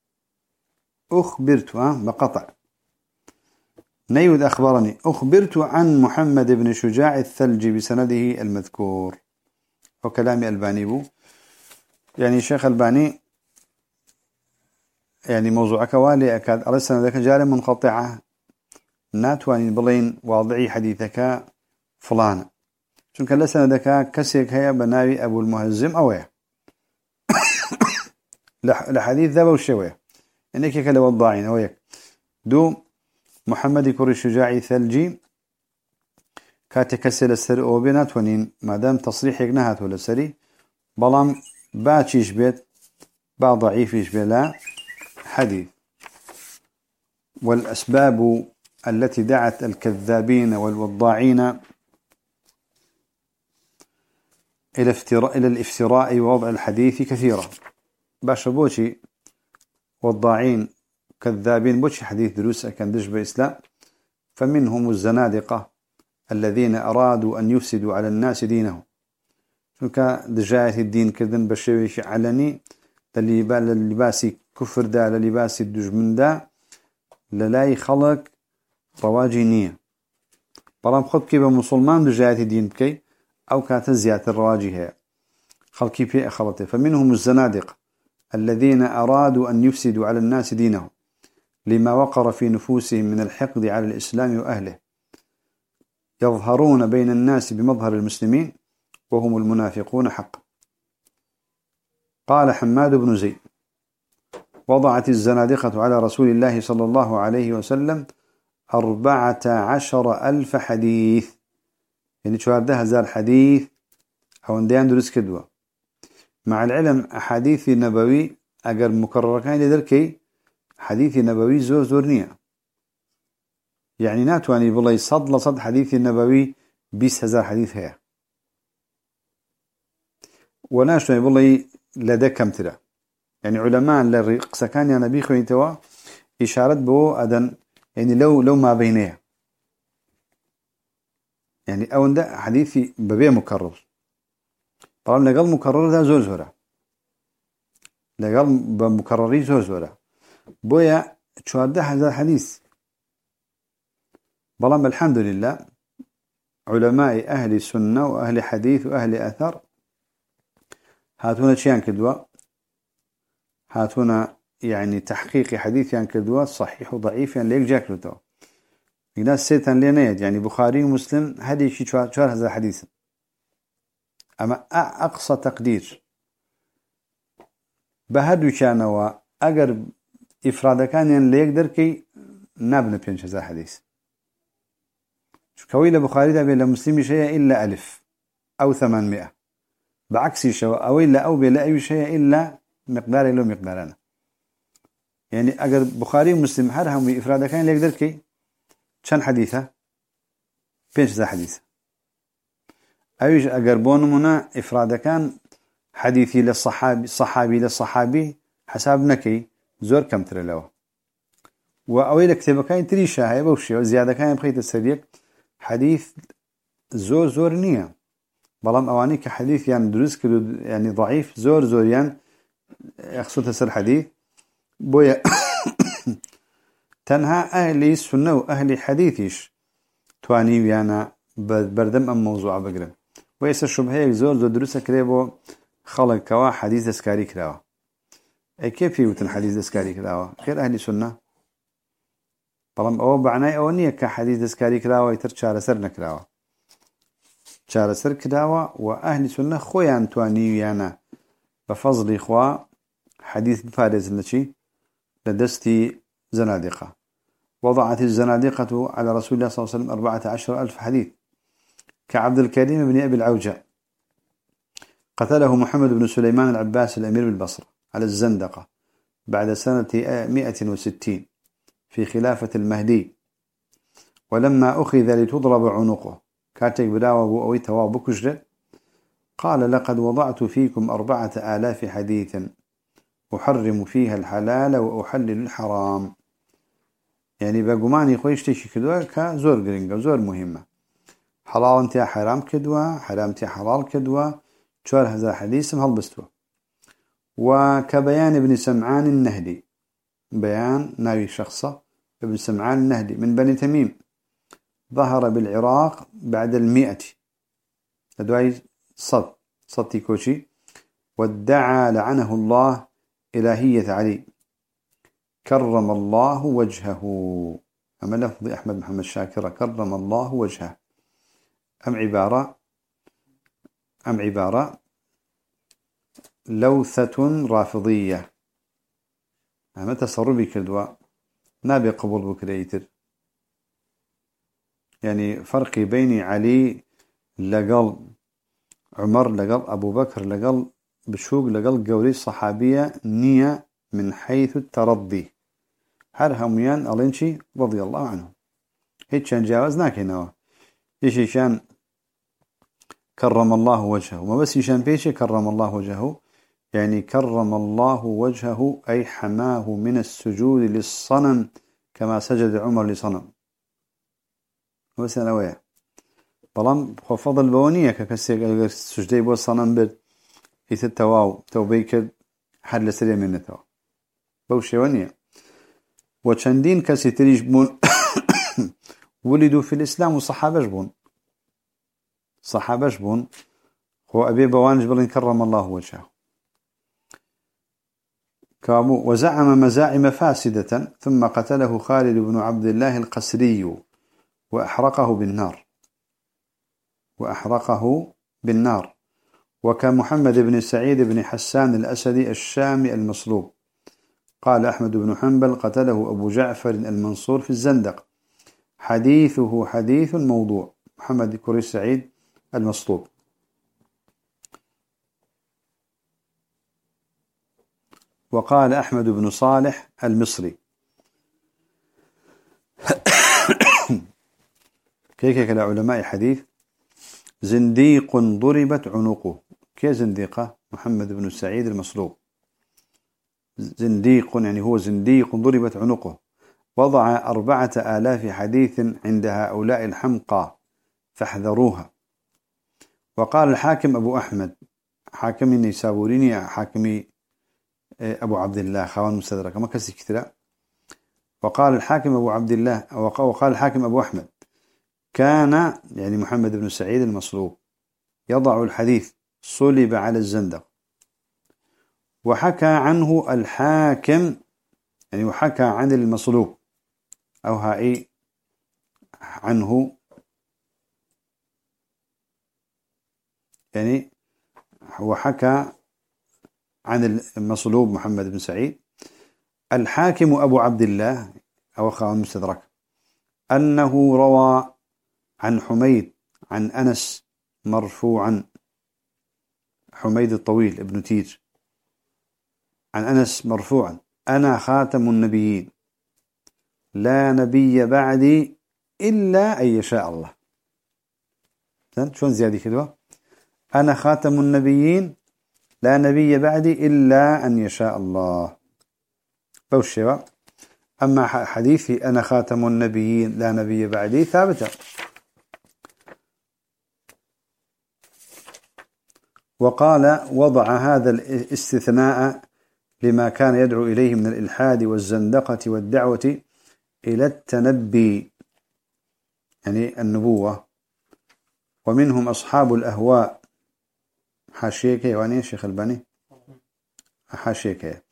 بقطع نيود أخبرني أخبرت عن محمد بن شجاع الثلجي بسنده المذكور. وكلام الباني بو يعني شيخ الباني يعني موضوعك والي أكاد على سندك جار منقطعة ناتواني بلين واضعي حديثك فلان چونك لسندك كسيك هيا بناوي أبو المهزم أويه لحديث ذا بوشويه إنك كلا وضاعين أويك دو محمد كوري شجاعي ثلجي كاتكسل السر أو بينات ونين ما دام تصريحك نهات ولا سري بلام باتشيش بيت با ضعيفيش بلا حديث. والأسباب التي دعت الكذابين والوضاعين إلى الافتراء ووضع الحديث كثيرة. باش بوشي وضاعين كذابين بوشي حديث دروس كان دش بإسلام، فمنهم الزنادقة الذين أرادوا أن يفسدوا على الناس دينهم. شنك دجاية الدين كذن بشويش علني للباسي كفر دا للباسي الدجمن دا للاي خلق رواجي نية برام خد كيبا مسلمان دجاية الدين بكي أو كانت زيادة الرواجي هي خلقي بي أخلطه. فمنهم الزنادقة الذين أرادوا أن يفسدوا على الناس دينهم لما وقر في نفوسهم من الحقد على الإسلام وأهله، يظهرون بين الناس بمظهر المسلمين وهم المنافقون حقا. قال حماد بن زيد: وضعت الزنادقة على رسول الله صلى الله عليه وسلم 14,000 حديث، يعني شوارده هزار حديث أو انديان دروس كدوة. مع العلم أحاديث النبوي أجر مكرر كان لذلك حديث النبوي زور نية، يعني ناتواني بالله صد حديث النبوي 20,000 حديث هي وناشتواني بالله لدى كم ترى. يعني علماء للرقصة كان يا نبي خوينتوا إشارة بو أدن يعني لو ما بينها يعني أو ده حديثي ببيع مكرر طبعا لقل مكرر ده زورة لقل بمكرري زورة بويا شوارده هذا الحديث. بلام الحمد لله علماء أهل السنة وأهل حديث وأهل أثر هاتونا شيئا كدوا هاتونا يعني تحقيق حديث يعني كدوا صحيح وضعيف يعني ليك جاك لتو الناس سيتان لينيد يعني بخاري ومسلم هذه شيء شوار هذا الحديث. أما أقصى تقدير بهدو كانوا أجر إفراد كان يعني ليك دركي نبنى بينش هذا الحديث كويل بخاري ده بلا مسلم شيء إلا 1000 أو 800 بعكس شو أو إلا أو بلا أي شيء إلا مقدار له مقدارنا. يعني أجر بخاري ومسلم هرهم بإفراد كان ليك دركي كان حديثه بينش ذا حديث أيش أجر بونمنا إفراد كان حديثي للصحابي حساب نكي زور كم ترى له وأويل كتابة كاين تريشة هاي بوشي وزيادة كاين بخيت السريك حديث زور نية بلام أواني كحديث يعني دروس يعني ضعيف زور يعني يقصد هسه الحديث بويا تنها أهل السنة وأهل حديثيش تواني ويانا بردم أم موضوع بقرم ويسا الشبهيك زور دروسة كريبو خلق كوا حديث دسكاري كراوا أي كيف يوتن حديث دسكاري كراوا غير أهل السنة بلام أو بعناي أونية كحديث دسكاري كراوا يتر شارسر نكراوا شارسر كراوا وأهل السنة خويا تواني ويانا بفضل إخوة حديث بفارز لشي لدستي زنادقة وضعت الزنادقة على رسول الله صلى الله عليه وسلم 14,000 حديث كعبد الكريم بن أبي العوجة قتله محمد بن سليمان العباس الأمير بالبصرة على الزندقة بعد سنة 160 في خلافة المهدي ولما أخذ لتضرب عنقه كاتك براوه أو تواب كجرة قال لقد وضعت فيكم 4,000 حديث أحرم فيها الحلال وأحلل الحرام يعني بقماني خويش تشي كدوا كزور قرنقة زور مهمة حلال انتيا حرام كدوا حرام انتيا حلال كدوا شوار هذا حديث هالبستوا وكبيان ابن سمعان النهدي بيان ناوي شخصة ابن سمعان النهدي من بني تميم ظهر بالعراق بعد 100 أدواي صدي كوشي وادعى لعنه الله إلهية علي كرم الله وجهه أما لفظ أحمد محمد شاكر كرم الله وجهه أم عبارة لوثة رافضية أما تصربي كدوا نابي قبول بكريتر يعني فرقي بين علي لقل عمر لقل أبو بكر لقل بشوق لقل قولي الصحابية نية من حيث الترضي هرهميان ألينشي رضي الله عنه هيك كان جاوزناك هنا إيش كان كرم الله وجهه ما بس يشان بيشي كرم الله وجهه يعني كرم الله وجهه أي حماه من السجود للصنم كما سجد عمر لصنم بس أنا وياه بلام فضل بونية كسيك سجدي بو الصنم بد هيت التواو توبيك حد لسريع من التواو بوشي ونية وشندين كسي تريج بون ولدوا في الإسلام وصحابة بون هو أبي بوانج بلين كرم الله وجهه كابو وزعم مزاعم فاسدة ثم قتله خالد بن عبد الله القسري وأحرقه بالنار وكمحمد بن سعيد بن حسان الأسدي الشامي المصلوب قال أحمد بن حنبل قتله أبو جعفر المنصور في الزندق حديثه حديث موضوع محمد كري سعيد المصلوب وقال أحمد بن صالح المصري كيف علماء حديث زنديق ضربت عنقه كي زنديقة محمد بن سعيد المصلوب زنديق يعني هو زنديق ضربت عنقه وضع 4,000 حديث عند هؤلاء الحمقى فاحذروها وقال الحاكم أبو أحمد حاكم النيسابوريني حاكمي أبو عبد الله خوان مستدرك ما كسي كثيرا وقال الحاكم أبو عبد الله وقال الحاكم أبو أحمد كان يعني محمد بن سعيد المصلوب يضع الحديث صلب على الزندق وحكى عنه الحاكم يعني وحكى عن المصلوب أو هاي عنه يعني وحكى عن المصلوب محمد بن سعيد الحاكم أبو عبد الله أو خوان مستدرك أنه روى عن حميد عن أنس مرفوعا حميد الطويل ابن تيج عن أنس مرفوعا أنا خاتم النبيين لا نبي بعدي إلا أن يشاء الله شلون زيادة كده أنا خاتم النبيين لا نبي بعدي إلا أن يشاء الله بوشوا. أما حديثي أنا خاتم النبيين لا نبي بعدي ثابتة. وقال وضع هذا الاستثناء لما كان يدعو إليه من الإلحاد والزندقة والدعوة إلى التنبي يعني النبوة. ومنهم أصحاب الأهواء حاشيك يعني شيخ الباني حاشيك.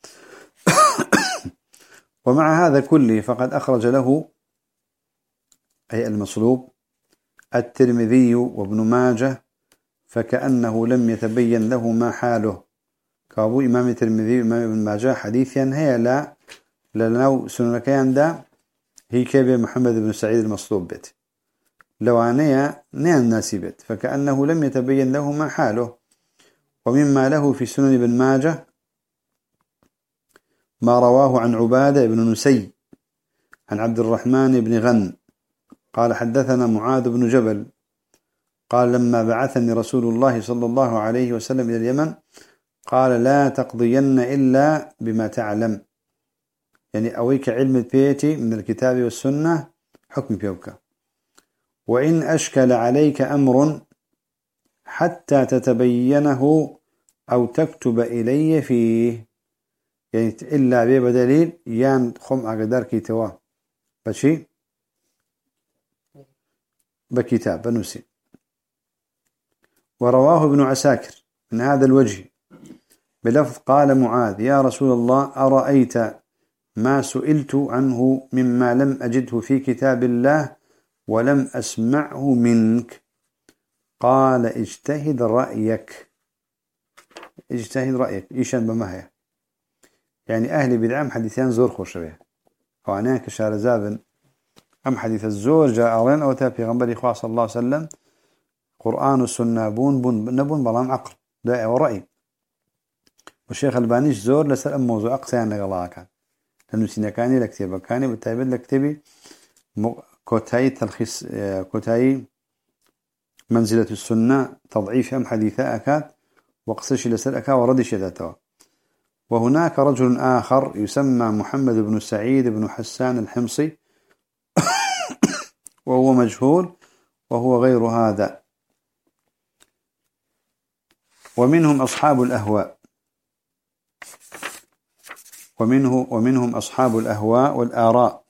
ومع هذا كله فقد أخرج له أي المصلوب الترمذي وابن ماجه فكأنه لم يتبين له ما حاله كابو إمام الترمذي وإمام ابن ماجه حديثا هي لا لنو سنكيان دا هي كبير محمد بن سعيد المصلوب بيت لوانيا نيان ناسبت فكأنه لم يتبين له ما حاله. ومما له في سنن ابن ماجه ما رواه عن عبادة بن نسي عن عبد الرحمن بن غن قال حدثنا معاذ بن جبل قال لما بعثني رسول الله صلى الله عليه وسلم إلى اليمن قال لا تقضين إلا بما تعلم يعني أويك علم البيتي من الكتاب والسنة حكم بيوك وإن أشكل عليك أمر حتى تتبينه أو تكتب إلي فيه يعني إلا بدليل يان خم أقدر كيتوا بشي بكتاب بنوسي. ورواه ابن عساكر من هذا الوجه بلفظ قال معاذ يا رسول الله أرأيت ما سئلت عنه مما لم أجده في كتاب الله ولم أسمعه منك قال اجتهد رأيك إيشان بمهية يعني أهل بدعام حديثان زور خوش به وعناه كشار زابن أم حديث الزور جاء أرين أو تابي غنبري خواه صلى الله عليه وسلم قرآن والسنة نبون بلام عقل دائع ورأي. والشيخ البانيش زور لسأل موضوع أقسى أنك الله كان لأنه سينكاني لكتبه كاني بالتابد لكتبي كوتاي تلخيص كوتاي منزلة السنة تضعيف أم حديثاء أكاد وقصش لسأل أكاد وردش يداتوا. وهناك رجل آخر يسمى محمد بن سعيد بن حسان الحمصي وهو مجهول وهو غير هذا. ومنهم أصحاب الأهواء ومنهم أصحاب الأهواء والآراء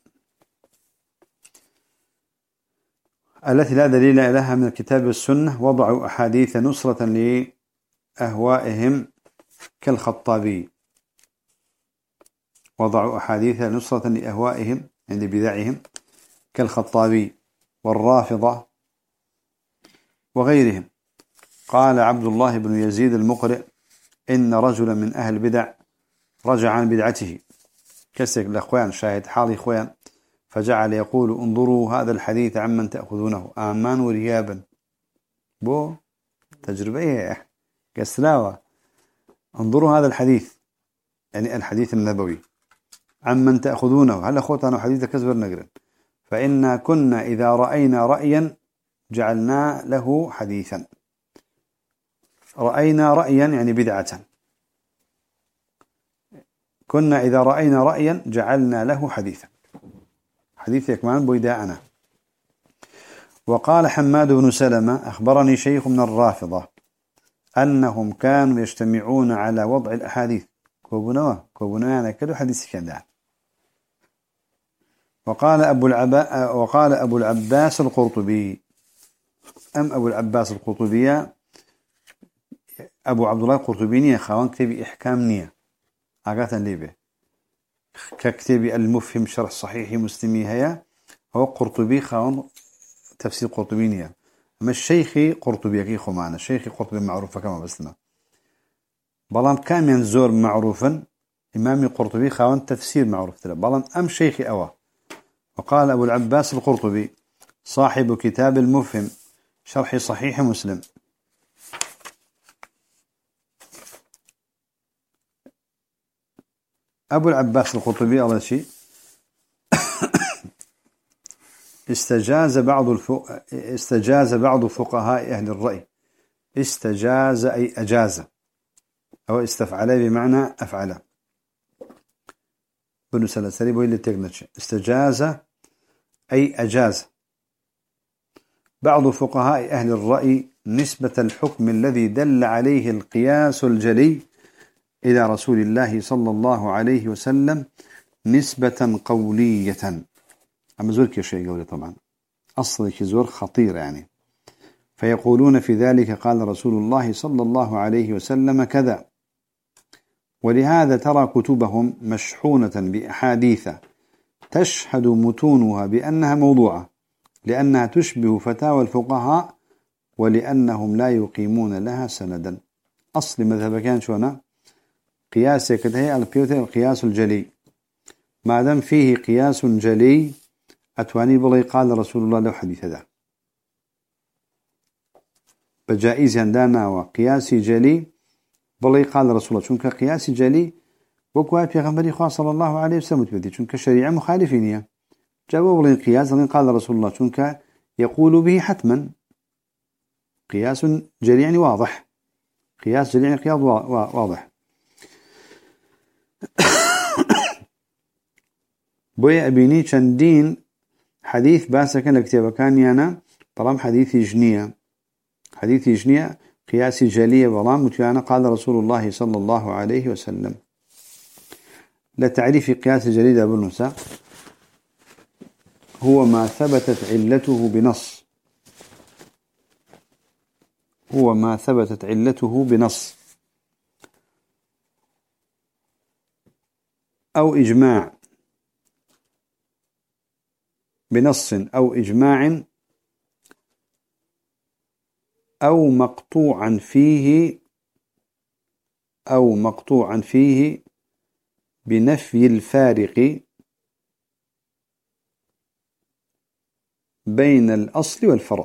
التي لا دليل لها من الكتاب والسنة وضعوا أحاديث نصرة لأهوائهم كالخطابي وضعوا أحاديث نصرة لأهوائهم عند بدعهم كالخطابي والرافضة وغيرهم. قال عبد الله بن يزيد المقرئ إن رجلا من أهل البدع رجع عن بدعته كسك الأخوان شاهد حالي إخوان فجعل يقول انظروا هذا الحديث عمن تأخذونه آمان وريابا بو تجربية كسلاوة انظروا هذا الحديث يعني الحديث النبوي عمن تأخذونه هل أخوتنا حديث كسبر نقرن فإنا كنا إذا رأينا رأيا جعلنا له حديثا رأينا رأيا يعني بدعة كنا إذا رأينا رأيا جعلنا له حديثا حديث يكمان بويداءنا. وقال حماد بن سلمة أخبرني شيخ من الرافضة أنهم كانوا يجتمعون على وضع الأحاديث كوبنوا يعني كدو حديث كان ده. وقال أبو العباس القرطبي أبو العباس القرطبية أبو عبد الله القرطبي خاوان كتبي إحكام نية عقاتا ليبه ككتبي المفهم شرح صحيح مسلمي هيا هو قرطبي خاوان تفسير قرطبي نية أما الشيخي قرطبي كي خمانة الشيخي قرطبي معروفة كما بسنا بلان كان ينزور معروفا إمامي قرطبي خاوان تفسير معروف تلا بلان أم شيخي أوا. وقال أبو العباس القرطبي صاحب كتاب المفهم شرح صحيح مسلم أبو العباس القرطبي أول شيء استجاز بعض فقهاء أهل الرأي استجاز أي أجاز أو استفعل بمعنى أفعل. بنو سلسلي بويل التقنش استجاز أي أجاز. بعض فقهاء أهل الرأي نسبة الحكم الذي دل عليه القياس الجلي إلى رسول الله صلى الله عليه وسلم نسبة قولية. أما زور كشيء قولي طبعا أصل كزور خطير يعني. فيقولون في ذلك قال رسول الله صلى الله عليه وسلم كذا. ولهذا ترى كتبهم مشحونة بأحاديث تشهد متونها بأنها موضوعة لأنها تشبه فتاوى الفقهاء ولأنهم لا يقيمون لها سندا. أصل مذهب كان شونا قياس كده القياس الجلي ما دام فيه قياس جلي أتواني بلي قال رسول الله له حديث ذا بجائز عندنا وقياس جلي بلي قال رسول الله شنك قياس جلي وكوات بيغمبري خواه صلى الله عليه وسلم تبدي شنك شريعة مخالفين جابوا بلي قياس قال رسول الله شنك يقول به حتما قياس جلي يعني واضح قياس جلي يعني قياس واضح. بويا أبيني چندين حديث باسا كان لكتابة كان يانا طالما حديث جنية قياس جلية بلام متيانا قال رسول الله صلى الله عليه وسلم. لتعريف قياس جلية أبو النساء هو ما ثبتت علته بنص أو إجماع بنص أو إجماع أو مقطوعا فيه بنفي الفارق بين الأصل والفرع.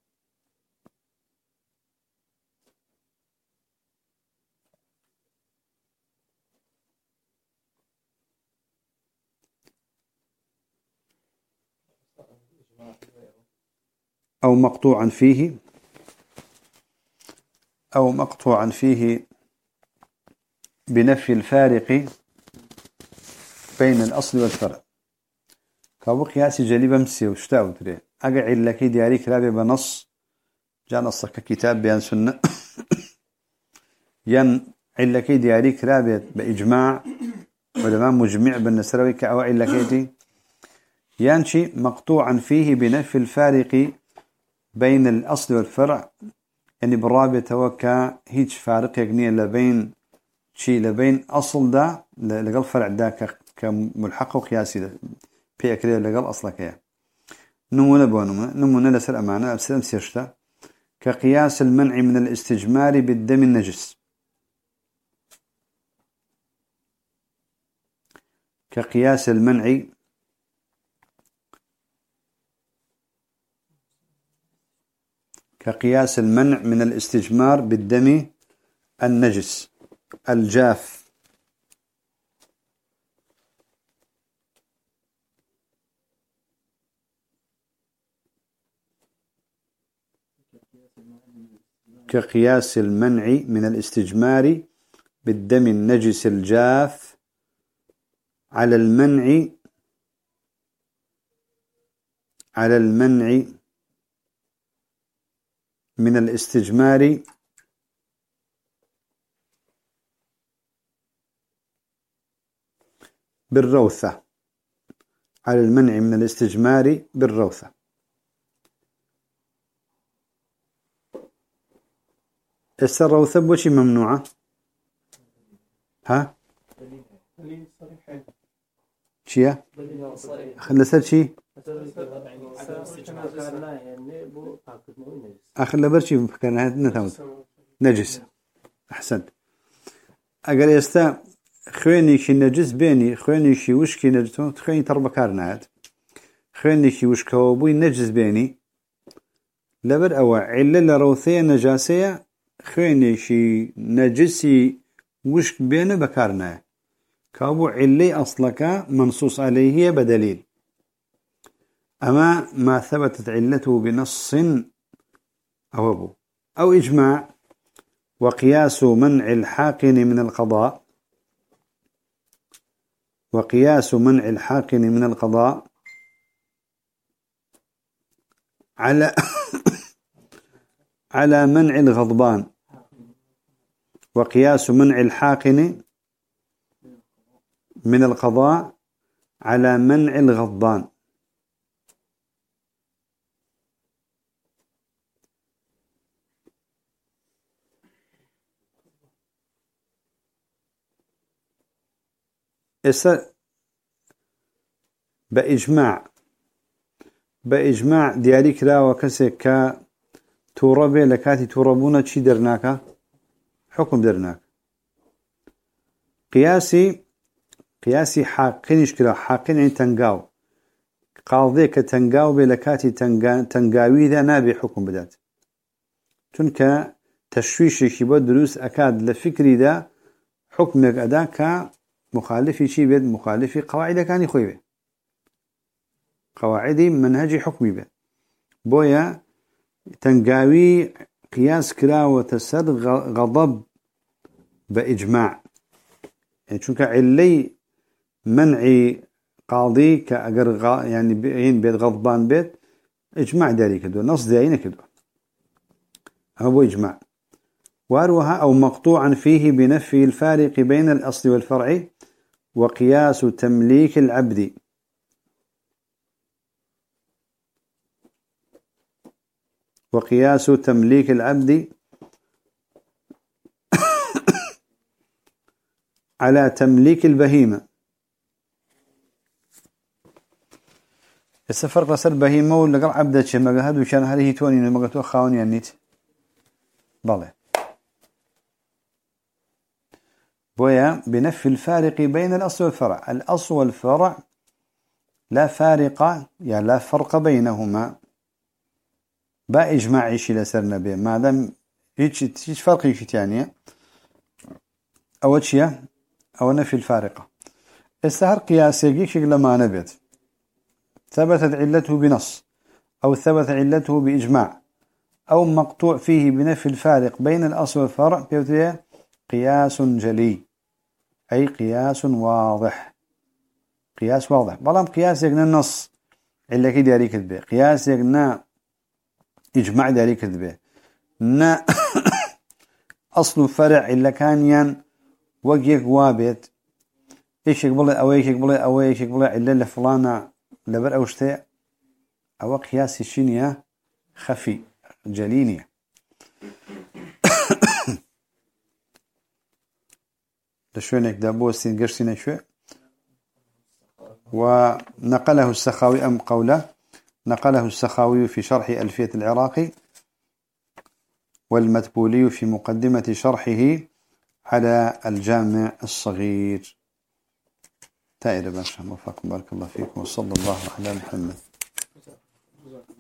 أو مقطوعا فيه بنفي الفارق بين الأصل والفرع. كابو قياسي جلي بمسي وشتاو تري أقع لكي دياري كلابي بنص جاء نصك كتاب بيان سنة ين علكي دياري كلابي بإجماع ولما مجمع بالنسروي كأو علكيتي ينشي مقطوعا فيه بنفي الفارق بين الأصل والفرع يعني بالرابع توكا هيج فارق يقنية لبين أصل دا لقل فرع دا كملحق وقياسي بيأكلي لقل أصلك يا نمونا لسر أمانة أبسلم سيشتا كقياس المنع من الاستجمار بالدم النجس كقياس المنع من الاستجمار بالدم النجس الجاف كقياس المنع من الاستجمار بالدم النجس الجاف على المنع من الاستجمار بالروثة على المنع من الاستجمار بالروثة. الروثة بوشي ممنوعة ها شيا خلصت شي أخلى برشي فكرنا نتاوت نجس أحسنت. أقل يستا خويني شي نجس بيني خويني شي وشكي نجسو خويني تربكارنات خويني شي وشكو بوي نجس بيني لبر أو علة لروثية نجاسية خويني شي نجسي وشك بينه بكارنا كابو علي أصلك منصوص عليه بدليل. أما ما ثبتت علته بنص أو إجماع وقياس منع الحاقن من القضاء وقياس منع الحاقن من القضاء على على منع الغضبان. وقياس منع الحاقن من القضاء على منع الغضبان. بإجماع دياري كلا وكسك توربي لكاتي توربونا تشي درناك حكم درناك. قياسي حاقنش كلا حاقن يعني تنقاو قاضي كتنقاو بلكاتي تنقاوي ذا نابي حكم بدات تنك تشويشي كيبو دروس أكاد لفكري ذا حكمك أداك مخالفي شي بيد مخالفي قواعد كان يخوي بيد قواعدي منهجي حكمي بيد بويا تنقاوي قياس كلا وتسد غضب بإجماع يعني شونك علي منعي قاضي كأجر يعني بيت غضبان بيت إجماع داري كدو نص دارين كدو هو إجماع واروها أو مقطوعا فيه بنفي الفارق بين الأصل والفرع وقياس تمليك العبد على تمليك البهيمة. السفر قصر بهيمة ولا قال عبدة شمجة هذا وشان هذه توني لما قلتوا خاوني النيت بالله بويا بنفي الفارق بين الأصل والفرع. الأصل والفرع لا فارق يعني لا فرق بينهما بإجماع شيء لسرنا به ما دام هيش فرق يشي يعني أول شيء أو نفي الفارقة. السهر قياسي شكل ما نبت ثبتت علته بنص أو ثبت علته بإجماع أو مقطوع فيه بنفي الفارق بين الأصل والفرع قياس جلي أي قياس واضح. قياس واضح بلام قياس يقنا النص إلا كي داري كذبه قياس يقنا إجماع داري كذبه نا أصل فرع إلا كان ين وجيك وابت إيش يقبله أو إيش يقبله أو إيش يقبله إلا لفلانة لبر أو شتى أو قياس الشينية خفي جلينية. لشونك دابوسين قرسين شو ونقله السخاوي أم قوله نقله السخاوي في شرح ألفية العراقي والمدبولي في مقدمة شرحه على الجامع الصغير. تائر باشا وفاكم بارك الله فيكم وصلى الله على محمد.